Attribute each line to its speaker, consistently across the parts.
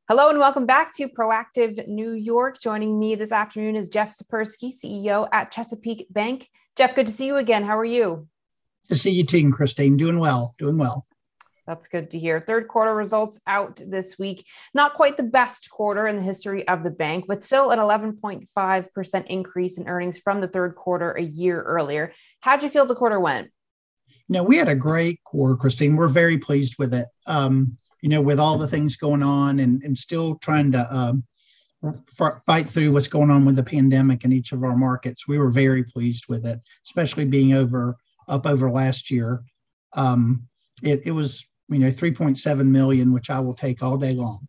Speaker 1: Hello and welcome back to Proactive New York. Joining me this afternoon is Jeff Sapersky, CEO at Chesapeake Bank. Jeff, good to see you again. How are you?
Speaker 2: To see you too, Christine. Doing well.
Speaker 1: That's good to hear. Third quarter results out this week. Not quite the best quarter in the history of the bank, but still an 11.5% increase in earnings from the third quarter a year earlier. How'd you feel the quarter went?
Speaker 2: We had a great quarter, Christine. We're very pleased with it. With all the things going on and still trying to fight through what's going on with the pandemic in each of our markets. We were very pleased with it, especially being up over last year. It was, 3.7 million, which I will take all day long.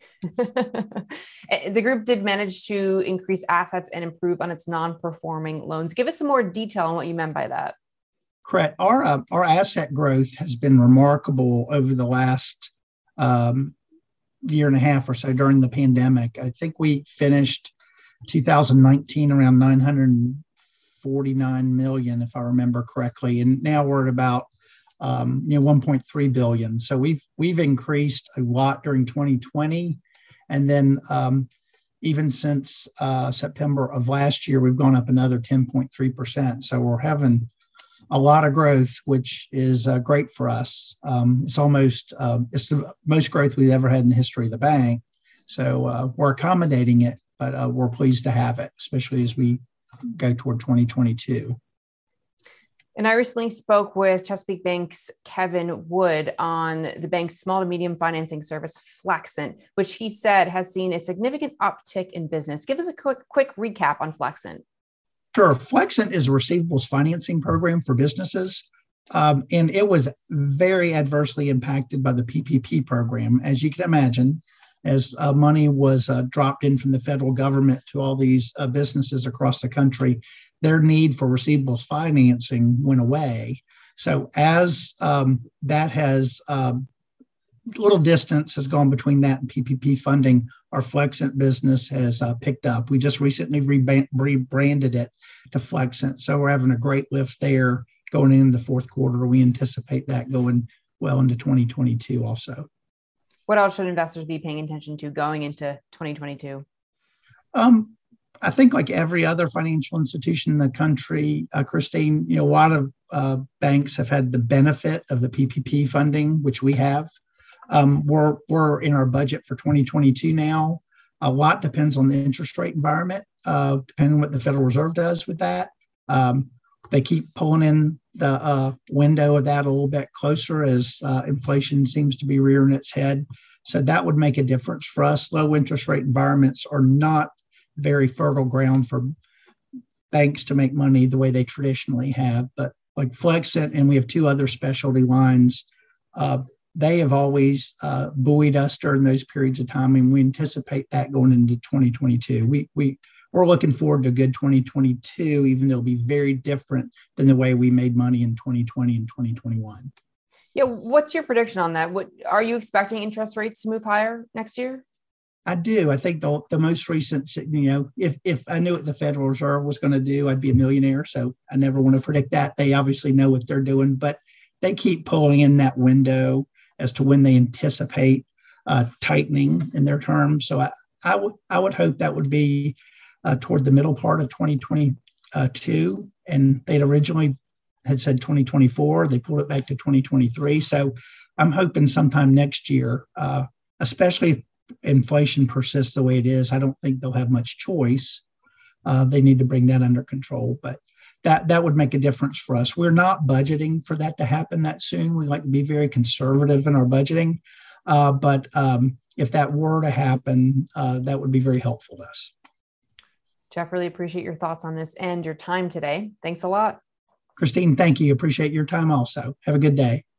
Speaker 1: The group did manage to increase assets and improve on its non-performing loans. Give us some more detail on what you meant by that.
Speaker 2: Correct. Our asset growth has been remarkable over the last year and a half or so during the pandemic. I think we finished 2019 around 949 million, if I remember correctly, and now we're at about 1.3 billion. So we've increased a lot during 2020, and then even since September of last year, we've gone up another 10.3%. So we're having a lot of growth, which is great for us. It's the most growth we've ever had in the history of the bank. So we're accommodating it, but we're pleased to have it, especially as we go toward 2022.
Speaker 1: And I recently spoke with Chesapeake Bank's Kevin Wood on the bank's small to medium financing service, Flexent, which he said has seen a significant uptick in business. Give us a quick recap on Flexent.
Speaker 2: Sure. Flexent is a receivables financing program for businesses, and it was very adversely impacted by the PPP program. As you can imagine, as money was dropped in from the federal government to all these businesses across the country, their need for receivables financing went away. So as that has little distance has gone between that and PPP funding, our Flexent business has picked up. We just recently rebranded it to Flexent. So we're having a great lift there going into the fourth quarter. We anticipate that going well into 2022 also.
Speaker 1: What else should investors be paying attention to going into 2022?
Speaker 2: I think like every other financial institution in the country, Christine, a lot of banks have had the benefit of the PPP funding, which we have. We're in our budget for 2022 now. A lot depends on the interest rate environment, depending on what the Federal Reserve does with that. They keep pulling in the window of that a little bit closer as inflation seems to be rearing its head. So that would make a difference for us. Low interest rate environments are not very fertile ground for banks to make money the way they traditionally have. But like Flexent, and we have two other specialty lines, they have always buoyed us during those periods of time, and we anticipate that going into 2022. We're looking forward to a good 2022, even though it'll be very different than the way we made money in 2020 and 2021.
Speaker 1: Yeah, what's your prediction on that? What are you expecting interest rates to move higher next year?
Speaker 2: I do. I think the most recent, if I knew what the Federal Reserve was going to do, I'd be a millionaire. So I never want to predict that. They obviously know what they're doing, but they keep pulling in that window as to when they anticipate tightening in their terms. So I would hope that would be toward the middle part of 2022. And they'd originally had said 2024. They pulled it back to 2023. So I'm hoping sometime next year, especially if inflation persists the way it is, I don't think they'll have much choice. They need to bring that under control. But that would make a difference for us. We're not budgeting for that to happen that soon. We like to be very conservative in our budgeting. But if that were to happen, that would be very helpful to us.
Speaker 1: Jeff, really appreciate your thoughts on this and your time today. Thanks a lot.
Speaker 2: Christine, thank you. Appreciate your time also. Have a good day.